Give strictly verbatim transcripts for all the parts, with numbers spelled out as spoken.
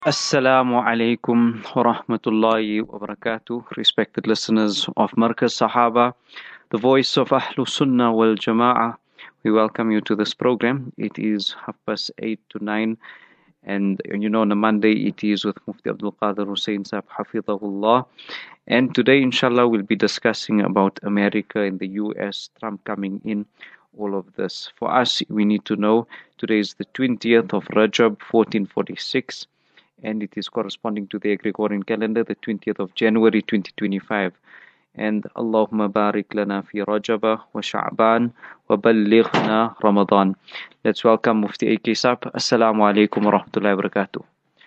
Assalamu alaikum wa rahmatullahi wa barakatuh. Respected listeners of Markaz Sahaba, the voice of Ahlus Sunnah wal Jama'ah. We welcome you to this program. It is half past eight to nine, and you know, on a Monday it is with Mufti Abdul Qadir Hussein Sahib Hafidhahullah. And today, inshallah, we'll be discussing about America and the U S, Trump coming in, all of this. For us, we need to know today is the twentieth of Rajab, fourteen forty-six, and it is corresponding to the Gregorian calendar, the twentieth of January twenty twenty-five. And Allahumma barik lana fi Rajaba wa Sha'ban wa ballighna Ramadan. Let's welcome Mufti A K Sab. Assalamu alaikum wa rahmatullahi wa barakatuh.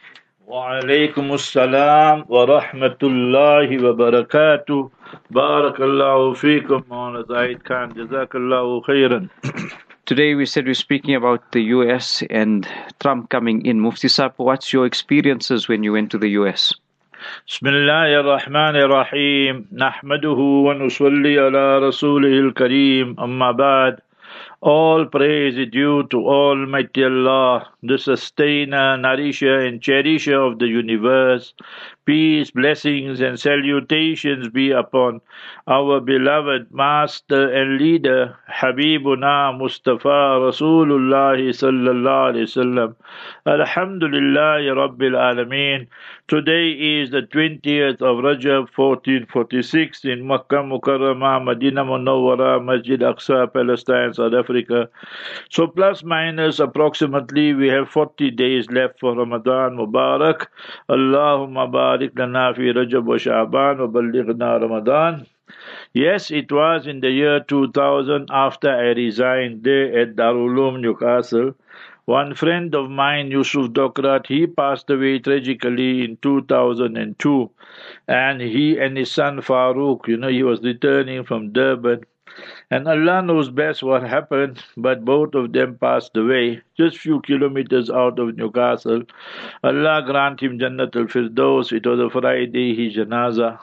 وعليكم السلام ورحمة الله وبركاته. بارك الله فيكم مولانا زاهد Khan. جزاك الله خيرا. Today we said we're speaking about the U S and Trump coming in. Mufti Sab, what's your experiences when you went to the U S? بسم الله الرحمن الرحيم نحمده ونصلي على رسوله الكريم أما بعد. All praise is due to Almighty Allah, the sustainer, nourisher and cherisher of the universe. Peace, blessings and salutations be upon our beloved master and leader, Habibuna Mustafa Rasulullah sallallahu alaihi wasallam. Alhamdulillahi Rabbil Alameen. Today is the twentieth of Rajab fourteen forty-six in Makkah Mukarramah, Madinah Munawwara, Masjid Aqsa, Palestine, South Africa. So plus minus approximately we have forty days left for Ramadan Mubarak. Allahumma barik lana fi Rajab wa Sha'ban wa ballighna Ramadan. Yes, it was in the year two thousand after I resigned there at Darul Uloom, Newcastle. One friend of mine, Yusuf Dokrat, he passed away tragically in two thousand two. And he and his son Farooq, you know, he was returning from Durban. And Allah knows best what happened, but both of them passed away, just few kilometers out of Newcastle. Allah grant him Jannatul Firdaus. It was a Friday, his janazah.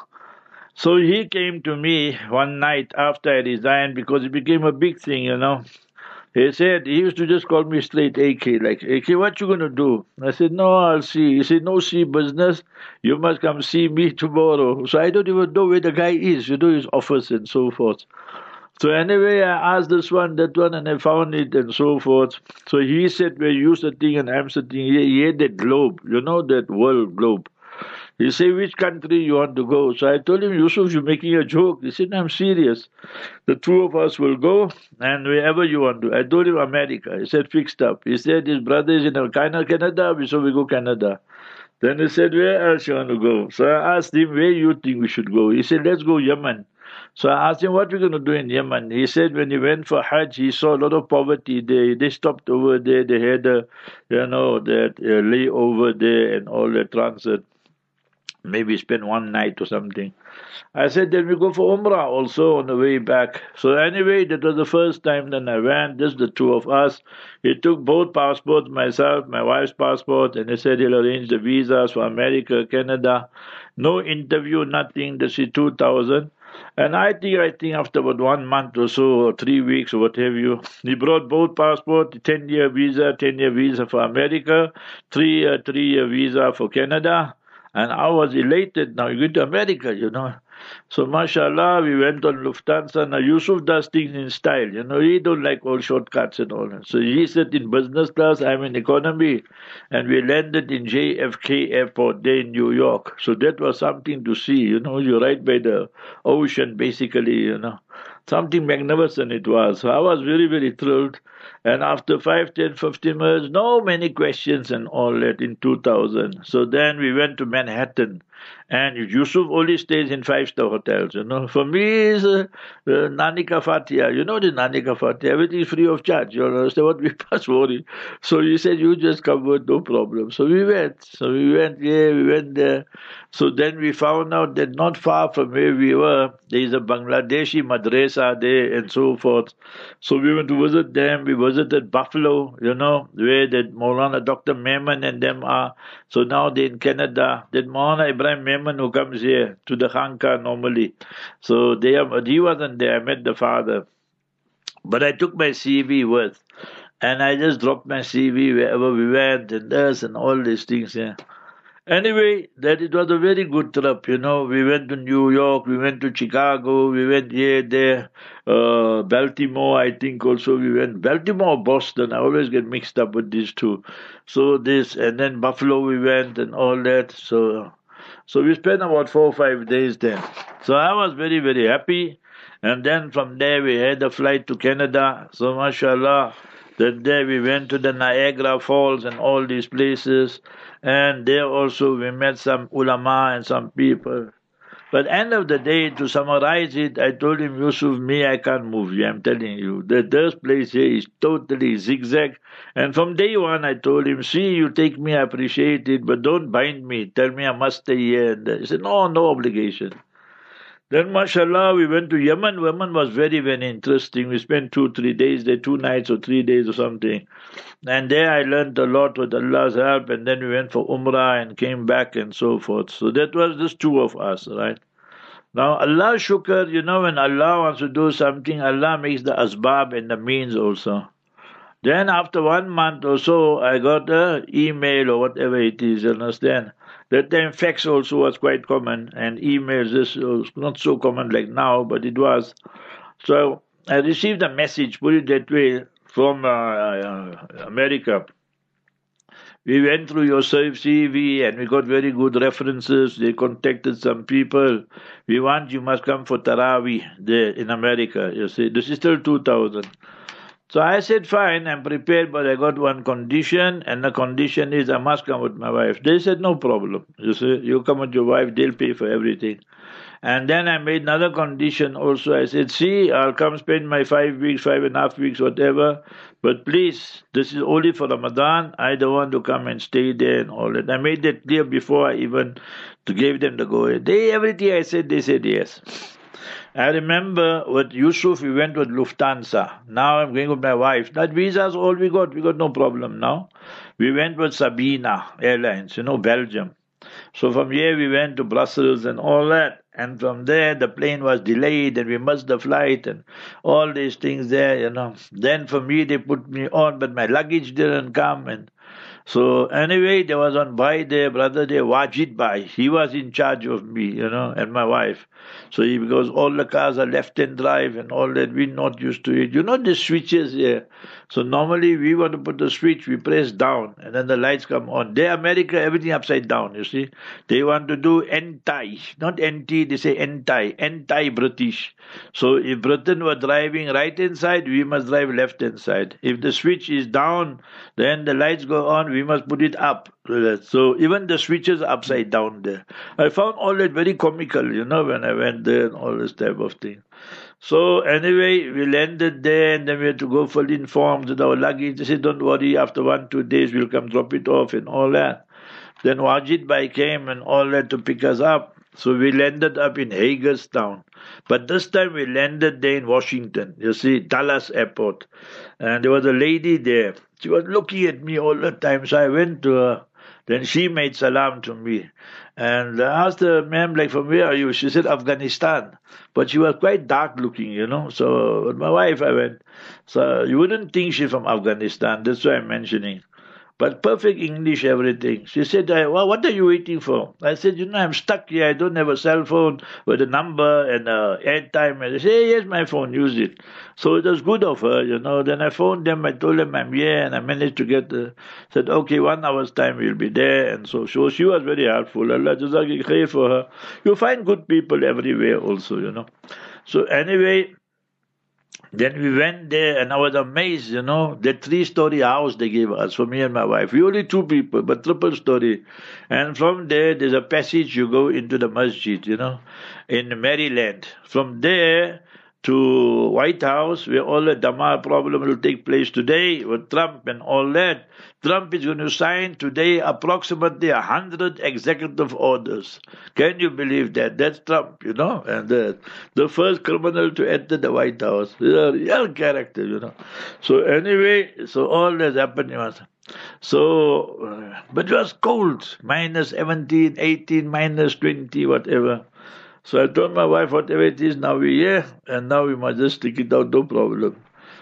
So he came to me one night after I resigned because it became a big thing, you know. He said, he used to just call me straight A K, like, A K, what you going to do? I said, no, I'll see. He said, no, see business. You must come see me tomorrow. So I don't even know where the guy is, you know, his office and so forth. So anyway, I asked this one, that one, and I found it and so forth. So he said, where you sitting and I'm sitting here, he had that globe, you know, that world globe. He said, which country you want to go? So I told him, Yusuf, you're making a joke. He said, I'm serious. The two of us will go, and wherever you want to. I told him America. He said, fixed up. He said, his brother is in Canada, so we go Canada. Then he said, where else you want to go? So I asked him, where you think we should go? He said, let's go Yemen. So I asked him, what are we going to do in Yemen? He said, when he went for Hajj, he saw a lot of poverty there. They stopped over there. They had a, you know, that uh, layover there and all the transit. Maybe spend one night or something. I said, then we go for Umrah also on the way back. So anyway, that was the first time that I went, just the two of us. He took both passports, myself, my wife's passport, and he said he'll arrange the visas for America, Canada. No interview, nothing. This is two thousand. And I think, I think after about one month or so, or three weeks or what have you, he brought both passports, ten-year visa, ten-year visa for America, three-year, three-year visa for Canada. And I was elated. Now you're going to America, you know. So, mashallah, we went on Lufthansa. Now, Yusuf does things in style. You know, he don't like all shortcuts and all that. So, he sat in business class, I'm in economy. And we landed in J F K Airport there in New York. So, that was something to see. You know, you're right by the ocean, basically, you know. Something magnificent it was. So, I was very, very thrilled. And after five, ten, fifteen minutes, no many questions and all that in two thousand. So then we went to Manhattan. And Yusuf only stays in five-star hotels, you know. For me, it's uh, uh, Nanika Fatia. You know the Nanika Fatia. Everything is free of charge. You understand what we must worry. So he said, you just come with no problem. So we went. So we went here, we went there. So then we found out that not far from where we were, there is a Bangladeshi madrasa there and so forth. So we went to visit them. We visited Buffalo, you know, where that Maulana Doctor Mehman and them are. So now they're in Canada. That Maulana Ibrahim Mehman who comes here to the Khanka normally. So they are, he wasn't there. I met the father. But I took my C V with. And I just dropped my C V wherever we went and this and all these things. Yeah. Anyway, that it was a very good trip, you know. We went to New York, we went to Chicago, we went here, there, uh, Baltimore, I think also we went. Baltimore, or Boston, I always get mixed up with these two. So this, and then Buffalo we went and all that. So, so we spent about four or five days there. So I was very, very happy. And then from there we had a flight to Canada. So mashallah, that day we went to the Niagara Falls and all these places. And there also we met some ulama and some people. But end of the day, to summarize it, I told him, Yusuf, me, I can't move you. I'm telling you, the this place here is totally zigzag. And from day one, I told him, see, you take me, I appreciate it, but don't bind me. Tell me I must stay here. And he said, no, no obligation. Then, mashallah, we went to Yemen. Yemen was very, very interesting. We spent two, three days there, two nights or three days or something. And there I learned a lot with Allah's help. And then we went for Umrah and came back and so forth. So that was just two of us, right? Now, Allah shukr, you know, when Allah wants to do something, Allah makes the asbab and the means also. Then after one month or so, I got an email or whatever it is, you understand? That time fax also was quite common, and emails is was not so common like now, but it was. So I received a message, put it that way, from uh, uh, America. We went through your C V and we got very good references. They contacted some people. We want you must come for Taraweeh there in America. You see, this is still two thousand. So I said, fine, I'm prepared, but I got one condition, and the condition is I must come with my wife. They said, no problem. You see, you come with your wife, they'll pay for everything. And then I made another condition also. I said, see, I'll come spend my five weeks, five and a half weeks, whatever. But please, this is only for Ramadan. I don't want to come and stay there and all that. I made that clear before I even gave them the go. They, everything I said, they said yes. I remember with Yusuf, we went with Lufthansa. Now I'm going with my wife. That visa is all we got. We got no problem now. We went with Sabina Airlines, you know, Belgium. So from here we went to Brussels and all that. And from there the plane was delayed and we missed the flight and all these things there, you know. Then for me they put me on, but my luggage didn't come. And so anyway, there was one boy there, brother there, Wajid Bhai. He was in charge of me, you know, and my wife. So he, because all the cars are left-hand drive and all that, we're not used to it. You know the switches here. So normally we want to put the switch, we press down, and then the lights come on. There, America, everything upside down, you see. They want to do anti, not anti, they say anti, anti-British. So if Britain were driving right-hand side, we must drive left-hand side. If the switch is down, then the lights go on, we must put it up. So even the switches are upside down there. I found all that very comical, you know, when I went there and all this type of thing. So anyway, we landed there and then we had to go fully informed with our luggage. They said, don't worry, after one, two days we'll come drop it off and all that. Then Wajid Bhai came and all that to pick us up. So we landed up in Hagerstown. But this time we landed there in Washington, you see, Dallas Airport. And there was a lady there. She was looking at me all the time. So I went to her. Then she made salam to me. And I asked her, ma'am, like, from where are you? She said, Afghanistan. But she was quite dark looking, you know. So with my wife, I went. So you wouldn't think she's from Afghanistan. That's why I'm mentioning. But perfect English, everything. She said, well, what are you waiting for? I said, you know, I'm stuck here. I don't have a cell phone with a number and uh, airtime. And they say, yes, my phone, use it. So it was good of her, you know. Then I phoned them. I told them I'm here and I managed to get the, said, okay, one hour's time we'll be there. And so, so she was very helpful. Allah Jazaki khair for her. You find good people everywhere also, you know. So anyway, then we went there and I was amazed, you know, the three-story house they gave us for me and my wife. We only two people, but triple story. And from there, there's a passage you go into the masjid, you know, in Maryland. From there to White House, where all the Damar problem will take place today with Trump and all that. Trump is going to sign today approximately a hundred executive orders. Can you believe that? That's Trump, you know, and the, the first criminal to enter the White House. He's a real character, you know. So anyway, so all that's happening was. So, uh, but it was cold, minus seventeen, eighteen, minus twenty, whatever. So I told my wife, whatever it is, now we're here, and now we must just stick it out, no problem.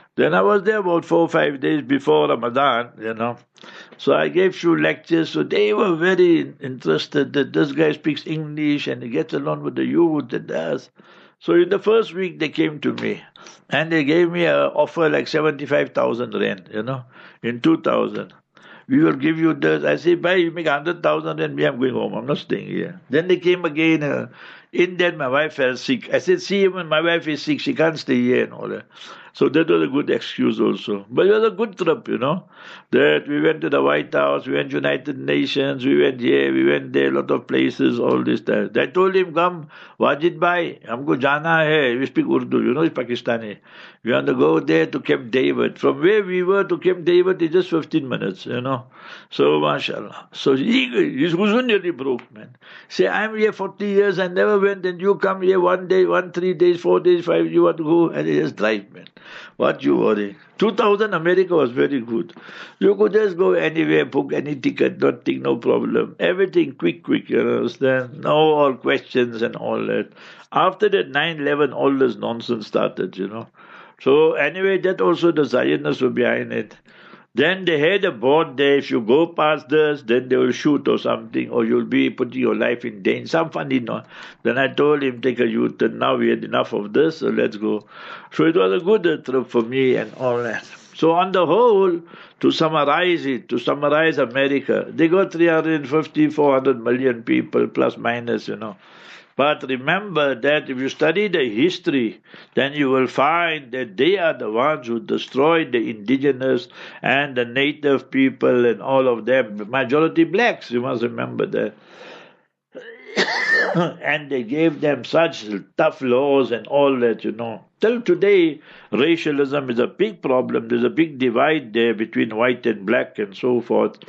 Then I was there about four or five days before Ramadan, you know. So I gave few lectures. So they were very interested that this guy speaks English and he gets along with the youth and does. So in the first week they came to me and they gave me an offer like seventy-five thousand rand, you know, in two thousand. We will give you this. I said, bye, you make one hundred thousand and me, I'm going home. I'm not staying here. Then they came again. Uh, in that, my wife fell sick. I said, see, when my wife is sick, she can't stay here and all that. So that was a good excuse also. But it was a good trip, you know. That we went to the White House, we went to United Nations, we went here, we went there, a lot of places, all this time. I told him, come, Wajid bhai, humko jana hai. We speak Urdu, you know, it's Pakistani. We want to go there to Camp David. From where we were to Camp David is just fifteen minutes, you know. So, mashallah. So he, his huzun nearly broke, man. Say, I'm here forty years, I never went, and you come here one day, one, three days, four days, five, you want to go, and he just drive, man. What you worry? two thousand America was very good. You could just go anywhere, book any ticket, nothing, no problem. Everything quick, quick, you understand? No all questions and all that. After that nine eleven, all this nonsense started, you know. So anyway, that also the Zionists were behind it. Then they had a board there. If you go past this, then they will shoot or something, or you'll be putting your life in danger. Some funny, no. Then I told him, take a U-turn. Now we had enough of this, so let's go. So it was a good uh, trip for me and all that. So on the whole, to summarize it, to summarize America, they got three hundred fifty, four hundred million people, plus minus, you know. But remember that if you study the history, then you will find that they are the ones who destroyed the indigenous and the native people and all of them, majority blacks, you must remember that. And they gave them such tough laws and all that, you know. Till today, racialism is a big problem. There's a big divide there between white and black and so forth.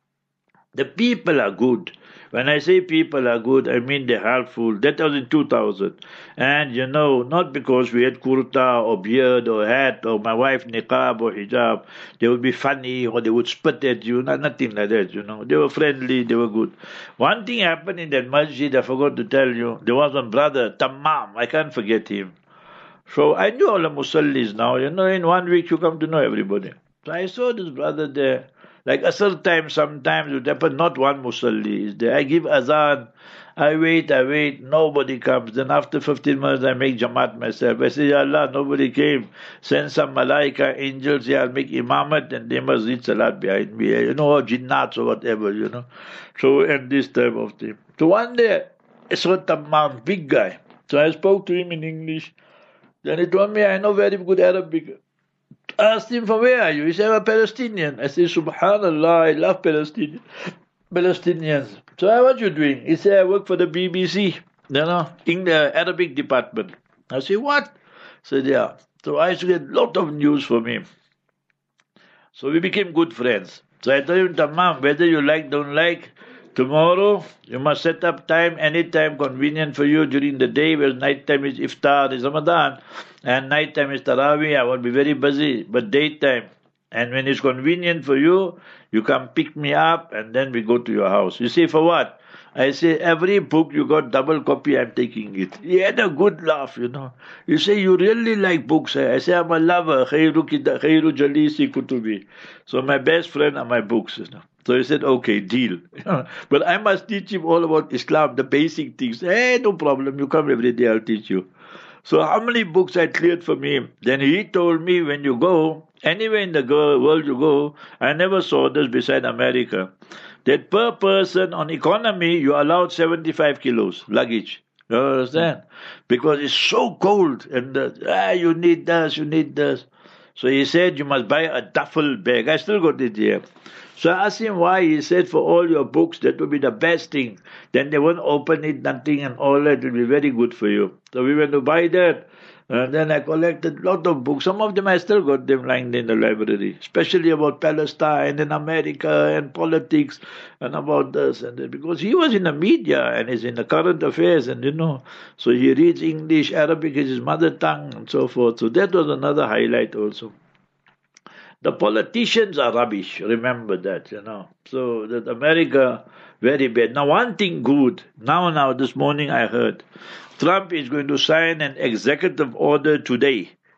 The people are good. When I say people are good, I mean they're helpful. That was in two thousand. And, you know, not because we had kurta or beard or hat or my wife niqab or hijab. They would be funny or they would spit at you. Not, nothing like that, you know. They were friendly. They were good. One thing happened in that masjid, I forgot to tell you. There was one brother, Tamam. I can't forget him. So I knew all the musallis now. You know, in one week you come to know everybody. So I saw this brother there. Like Asr time, sometimes it would happen, not one musalli is there. I give azan, I wait, I wait, nobody comes. Then after fifteen minutes, I make jamaat myself. I say, Ya Allah, nobody came. Send some malaika, angels, yeah, I'll make imamat, and they must read salat behind me. You know, or jinnats or whatever, you know. So, and this type of thing. So one day, I saw Tamam, big guy. So I spoke to him in English. Then he told me, I know very good Arabic. I asked him, from where are you? He said, I'm a Palestinian. I said, Subhanallah, I love Palestinians. Palestinians. So what are you doing? He said, I work for the B B C, you know, in the Arabic department. I said, what? I said, yeah. So I used to get a lot of news from him. So we became good friends. So I told him, Tamam, whether you like, don't like, tomorrow you must set up time, any time convenient for you during the day, where night time is iftar, is Ramadan, and night time is Taraweeh. I will be very busy, but daytime. And when it's convenient for you, you come pick me up, and then we go to your house. You say, for what? I say, every book you got double copy, I'm taking it. He had a good laugh, you know. You say, you really like books. Eh? I say, I'm a lover. Khairu khairu jalisi kutubi. So my best friend are my books, you know. So he said, okay, deal. But I must teach him all about Islam, the basic things. Hey, no problem. You come every day, I'll teach you. So how many books I cleared from him? Then he told me, when you go, anywhere in the world you go, I never saw this beside America, that per person on economy, you are allowed seventy-five kilos luggage. You understand? Because it's so cold, and uh, ah, you need this, you need this. So he said, you must buy a duffel bag. I still got it here. So I asked him why. He said, for all your books, that would be the best thing. Then they won't open it, nothing, and all that will be very good for you. So we went to buy that. And then I collected a lot of books. Some of them I still got them lying in the library, especially about Palestine and America and politics and about this and that. Because he was in the media and he's in the current affairs, and you know, so he reads English, Arabic is his mother tongue, and so forth. So that was another highlight also. The politicians are rubbish, remember that, you know. So that America, very bad. Now one thing good, now, now, this morning I heard, Trump is going to sign an executive order today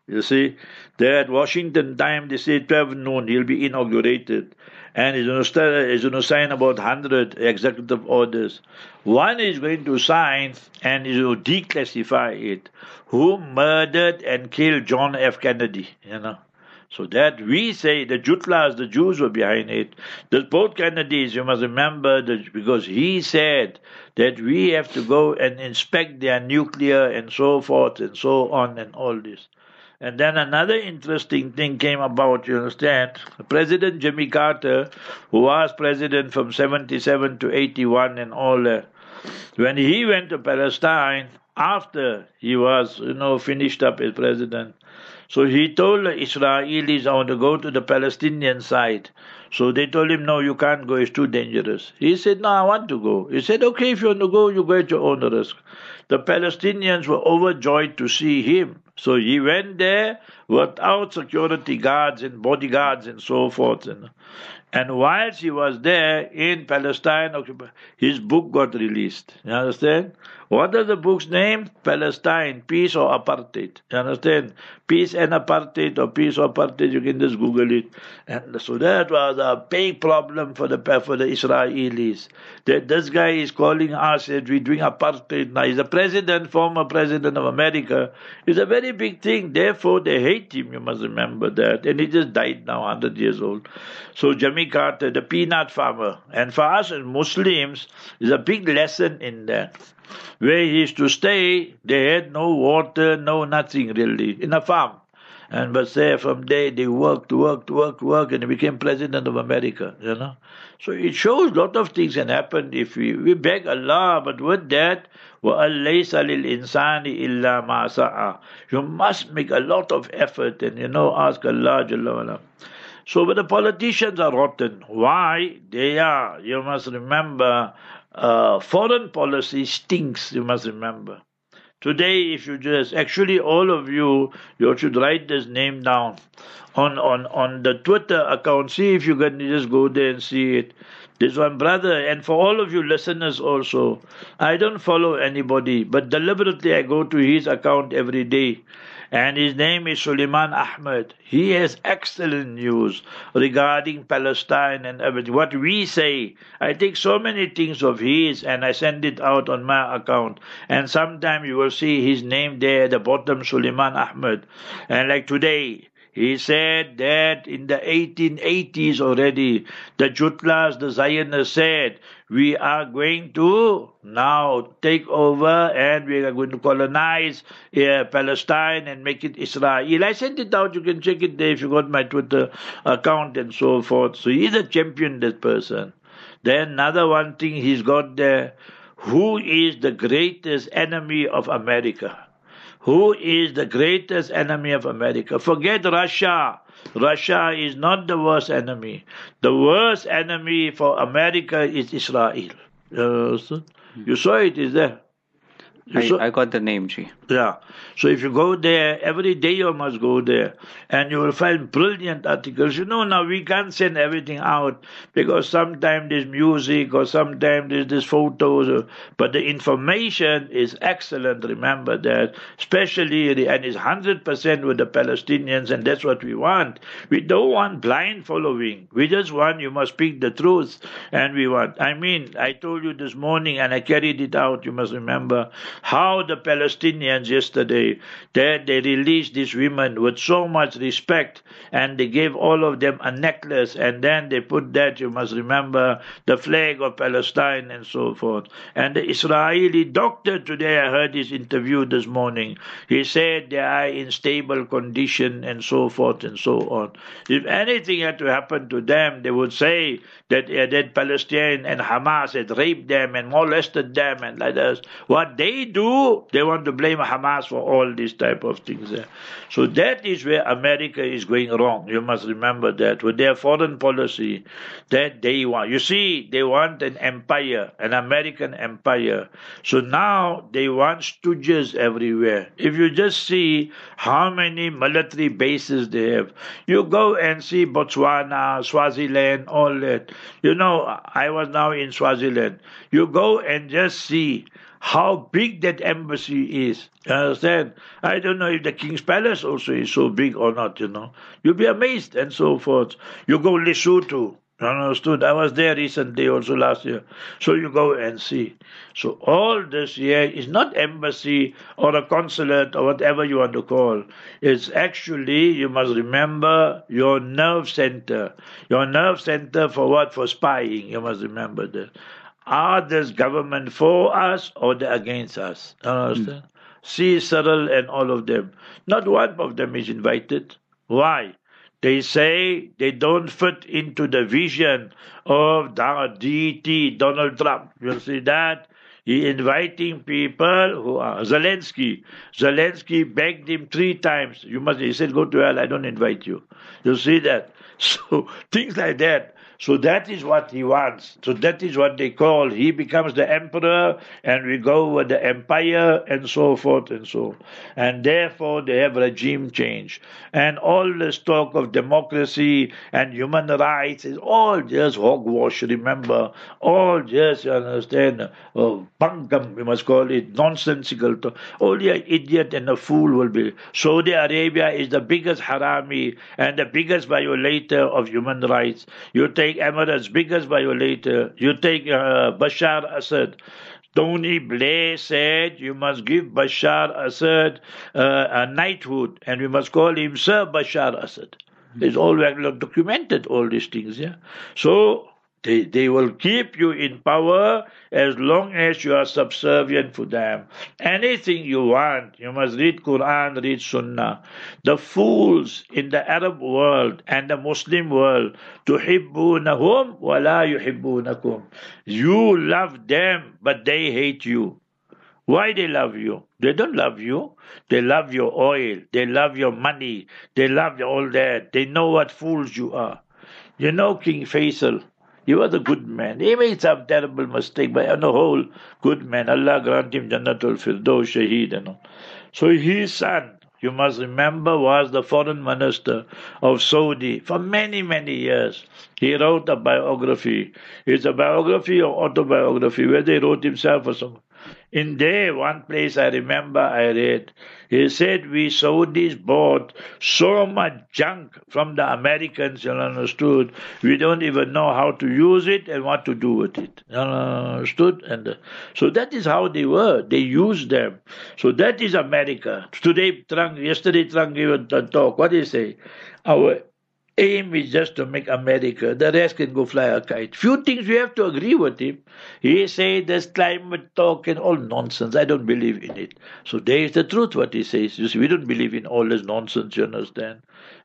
You see, there at Washington time, they say twelve noon, he'll be inaugurated. And he's going to, start, he's going to sign about one hundred executive orders. One is going to sign and he's going to declassify it. Who murdered and killed John F. Kennedy, you know. So that we say the Jutlas, the Jews were behind it. The both Kennedys, you must remember, that because he said that we have to go and inspect their nuclear and so forth and so on and all this. And then another interesting thing came about, you understand? President Jimmy Carter, who was president from seventy-seven to eighty-one and all that, when he went to Palestine, after he was, you know, finished up as president, so he told the Israelis, I want to go to the Palestinian side. So they told him, no, you can't go, it's too dangerous. He said, no, I want to go. He said, okay, if you want to go, you go at your own risk. The Palestinians were overjoyed to see him. So he went there without security guards and bodyguards and so forth. And, and whilst he was there in Palestine, his book got released. You understand? What are the book's name? Palestine, Peace or Apartheid. You understand? Peace and Apartheid, or Peace or Apartheid, you can just Google it. And so that was a big problem for the for the Israelis. That this guy is calling us that we're doing apartheid now. He's a president, former president of America. It's a very big thing. Therefore, they hate him, you must remember that. And he just died now, one hundred years old. So Jimmy Carter, the peanut farmer. And for us as Muslims, there's a big lesson in that. Where he used to stay, they had no water, no nothing really, in a farm. And but there from there they worked, worked, worked, worked, and he became president of America, you know. So it shows a lot of things can happen if we, we beg Allah, but with that, وَأَلَّيْسَ لِلْإِنسَانِ إِلَّا مَا سَعَى. You must make a lot of effort and, you know, ask Allah Jalla wa'ala. So but the politicians are rotten. Why? They are, you must remember, Uh, foreign policy stinks, you must remember. Today, if you just, actually all of you, you should write this name down on, on, on the Twitter account. See if you can just go there and see it. This one brother, and for all of you listeners also, I don't follow anybody, but deliberately I go to his account every day. And his name is Suleiman Ahmed. He has excellent news regarding Palestine and everything. What we say, I take so many things of his and I send it out on my account. And sometime you will see his name there at the bottom, Suleiman Ahmed. And like today, he said that in the eighteen eighties already, the Jutlas, the Zionists said, we are going to now take over and we are going to colonize uh, Palestine and make it Israel. I sent it out. You can check it there if you got my Twitter account and so forth. So he's a champion, that person. Then another one thing he's got there, who is the greatest enemy of America? Who is the greatest enemy of America? Forget Russia. Russia is not the worst enemy. The worst enemy for America is Israel. Uh, so you saw it, is there? I, I got the name, G. Yeah. So if you go there, every day you must go there. And you will find brilliant articles. You know, now we can't send everything out because sometimes there's music or sometimes there's, there's photos. Or, but the information is excellent, remember that. Especially, and it's one hundred percent with the Palestinians, and that's what we want. We don't want blind following. We just want, you must speak the truth. And we want, I mean, I told you this morning and I carried it out, you must remember, how the Palestinians yesterday, that they released these women with so much respect and they gave all of them a necklace and then they put that, you must remember, the flag of Palestine and so forth. And the Israeli doctor today, I heard his interview this morning, he said they are in stable condition and so forth and so on. If anything had to happen to them, they would say that, uh, that Palestine and Hamas had raped them and molested them and like this. What they do, they want to blame Hamas for all these type of things there. So that is where America is going wrong. You must remember that with their foreign policy that they want. You see, they want an empire, an American empire. So now they want stooges everywhere. If you just see how many military bases they have, you go and see Botswana, Swaziland, all that. You know, I was now in Swaziland. You go and just see how big that embassy is. You understand? I don't know if the King's Palace also is so big or not, you know. You'll be amazed and so forth. You go Lesotho. You understood? I was there recently, also last year. So you go and see. So all this here is not embassy or a consulate or whatever you want to call. It's actually, you must remember, your nerve center. Your nerve center for what? For spying. You must remember that. Are this government for us or they against us? You understand? Mm. See Cyril and all of them. Not one of them is invited. Why? They say they don't fit into the vision of D T, Donald Trump. You see that? He inviting people who are Zelensky. Zelensky begged him three times. You must. He said, "Go to hell. I don't invite you." You see that? So things like that. So that is what he wants. So that is what they call. He becomes the emperor, and we go with the empire, and so forth and so. And therefore, they have regime change. And all this talk of democracy and human rights is all just hogwash. Remember, all just, you understand, uh, bungum, we must call it, nonsensical talk. Only an idiot and a fool will be. Saudi Arabia is the biggest harami and the biggest violator of human rights. You take Emirates, biggest violator. You take uh, Bashar Assad. Tony Blair said you must give Bashar Assad uh, a knighthood, and we must call him Sir Bashar Assad. It's all well documented, all these things, yeah. So they they will keep you in power as long as you are subservient to them. Anything you want, you must read Quran, read Sunnah. The fools in the Arab world and the Muslim world, tuhibbunahum wa la yuhibbunakum. You love them, but they hate you. Why they love you? They don't love you. They love your oil. They love your money. They love all that. They know what fools you are. You know King Faisal. He was a good man. He made some terrible mistake, but on the whole, good man. Allah grant him Jannatul Firdaus, Shaheed and all. So his son, you must remember, was the foreign minister of Saudi for many, many years. He wrote a biography. It's a biography or autobiography, where they wrote himself or something. In there, one place I remember I read, he said, we Saudis bought so much junk from the Americans, you understood, we don't even know how to use it and what to do with it. You understood? And uh, so that is how they were. They used them. So that is America. Today, Trump, yesterday Trump gave a talk. What did he say? Our aim is just to make America. The rest can go fly a kite. Few things we have to agree with him. He said there's climate talk and all nonsense. I don't believe in it. So there is the truth what he says. You see, we don't believe in all this nonsense, you understand?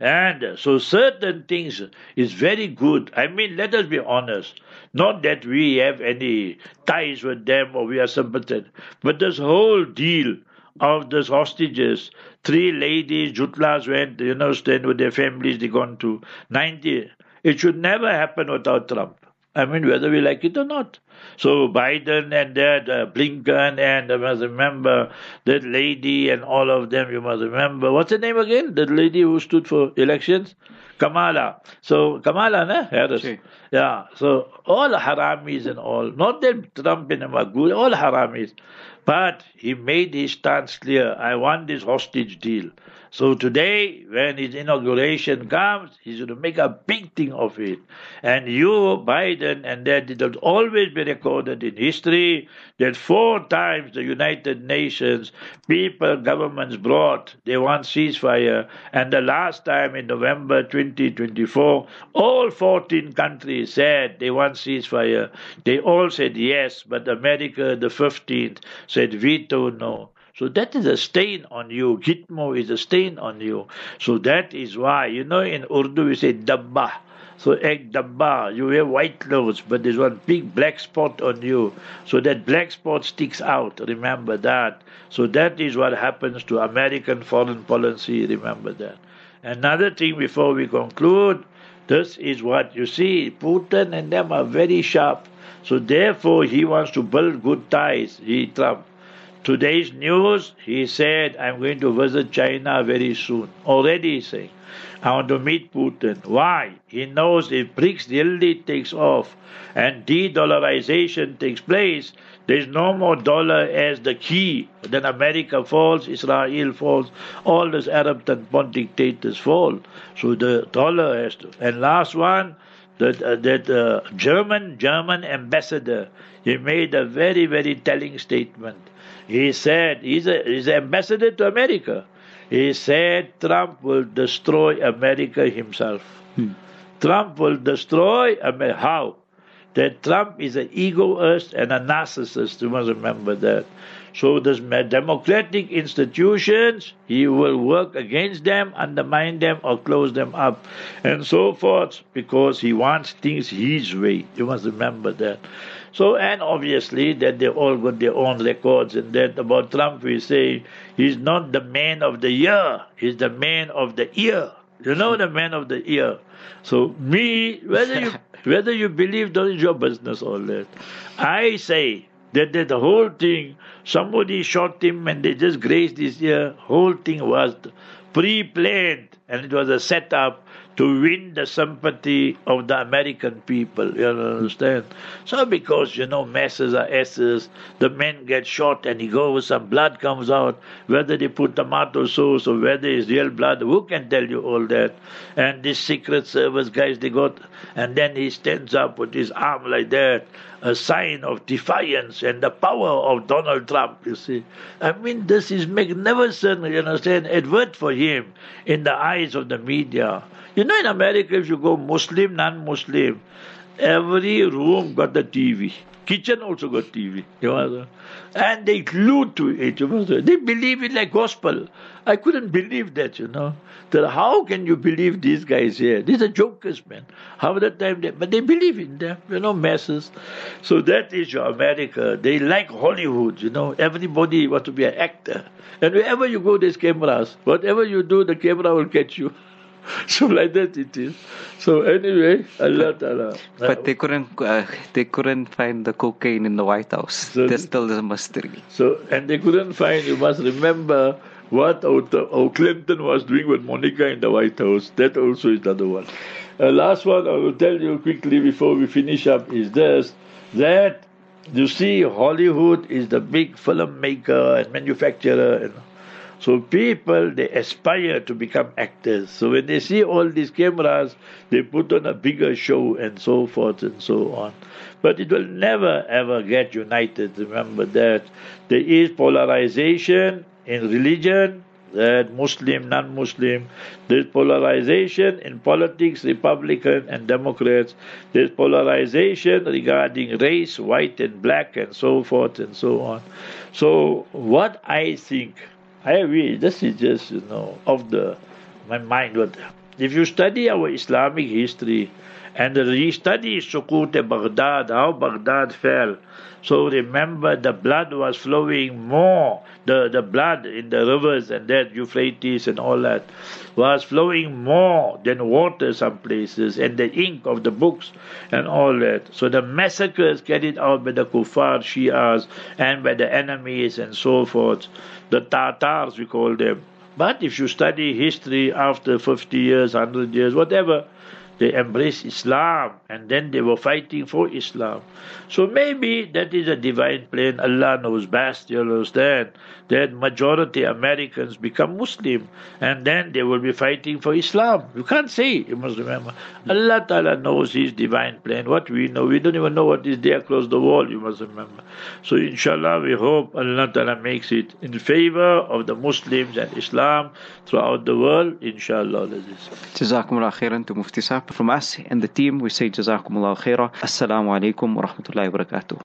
And so certain things is very good. I mean, let us be honest. Not that we have any ties with them or we are sympathetic. But this whole deal of those hostages, three ladies, Jutlas went, you know, staying with their families, they gone to ninety. It should never happen without Trump. I mean, whether we like it or not. So Biden and that, uh, Blinken, and I must remember that lady and all of them, you must remember. What's her name again? That lady who stood for elections? Kamala. So Kamala, ne? Harris. Okay. Yeah. So all haramis and all. Not that Trump and them are good, all haramis. But he made his stance clear. I want this hostage deal. So today, when his inauguration comes, he's going to make a big thing of it. And you, Biden, and that it will always be recorded in history that four times the United Nations, people, governments brought, they want ceasefire. And the last time in November twenty twenty-four, all fourteen countries said they want ceasefire. They all said yes, but America, the fifteenth, said veto no. So that is a stain on you. Gitmo is a stain on you. So that is why, you know, in Urdu we say dabba. So ek dabba, you wear white clothes, but there's one big black spot on you. So that black spot sticks out. Remember that. So that is what happens to American foreign policy. Remember that. Another thing before we conclude, this is what you see. Putin and them are very sharp. So therefore he wants to build good ties, he Trump. Today's news, he said, I'm going to visit China very soon. Already he's saying, I want to meet Putin. Why? He knows if BRICS really takes off and de-dollarization takes place, There's no more dollar as the key. Then America falls, Israel falls, all these Arab and Pont dictators fall. So the dollar has to. And last one, that uh, that uh, German German ambassador, he made a very very telling statement. He said he's a he's an ambassador to America. He said Trump will destroy America himself. Hmm. Trump will destroy America. How? That Trump is an egoist and a narcissist. You must remember that. So these democratic institutions, he will work against them, undermine them, or close them up, and so forth, because he wants things his way. You must remember that. So, and obviously that they all got their own records, and that about Trump we say he's not the man of the year, he's the man of the year. You know, the man of the year. So me, whether you whether you believe that is your business, all that. I say that, that the whole thing, somebody shot him and they just grazed his ear. Whole thing was pre-planned, and it was a setup to win the sympathy of the American people. You understand? So because, you know, masses are asses, the men get shot and he goes, some blood comes out, whether they put tomato sauce or whether it's real blood, who can tell you all that? And these Secret Service guys, they got, and then he stands up with his arm like that, a sign of defiance and the power of Donald Trump, you see. I mean, this is magnificent, you understand, advert for him in the eyes of the media. You know, in America, if you go Muslim, non-Muslim, every room got the T V. Kitchen also got T V. You know? And they glued to it. You know? They believe it like gospel. I couldn't believe that, you know. That how can you believe these guys here? These are jokers, man. How that time they, but they believe in them, you know, masses. So that is your America. They like Hollywood, you know. Everybody wants to be an actor. And wherever you go, there's cameras. Whatever you do, the camera will catch you. So like that it is. So anyway, Allah Ta'ala. But they couldn't, uh, they couldn't find the cocaine in the White House. So, that's still a mystery. So, and they couldn't find, you must remember what our, our Clinton was doing with Monica in the White House. That also is another one. Uh, last one I will tell you quickly before we finish up is this, that you see Hollywood is the big filmmaker and manufacturer, and so people, they aspire to become actors. So when they see all these cameras, they put on a bigger show and so forth and so on. But it will never ever get united. Remember that there is polarization in religion, that Muslim, non-Muslim. There's polarization in politics, Republican and Democrats. There's polarization regarding race, white and black and so forth and so on. So what I think, I read, this is just, you know, of the my mind. But if you study our Islamic history and you study Sukut Baghdad, how Baghdad fell, so remember the blood was flowing more, the, the blood in the rivers and that, Euphrates and all that, was flowing more than water some places, and the ink of the books and all that. So the massacres carried out by the Kuffar, Shias, and by the enemies and so forth, the Tatars we call them. But if you study history after fifty years, one hundred years, whatever, they embraced Islam, and then they were fighting for Islam. So maybe that is a divine plan. Allah knows best, you understand, that majority Americans become Muslim, and then they will be fighting for Islam. You can't say, you must remember. Allah Ta'ala knows His divine plan. What we know, we don't even know what is there across the wall, you must remember. So inshallah, we hope Allah Ta'ala makes it in favor of the Muslims and Islam throughout the world, inshallah. Jazakumullah khairan to Mufti Sahib. From us and the team, we say Jazakumullah khairah. Assalamu alaikum wa rahmatullahi wa barakatuh.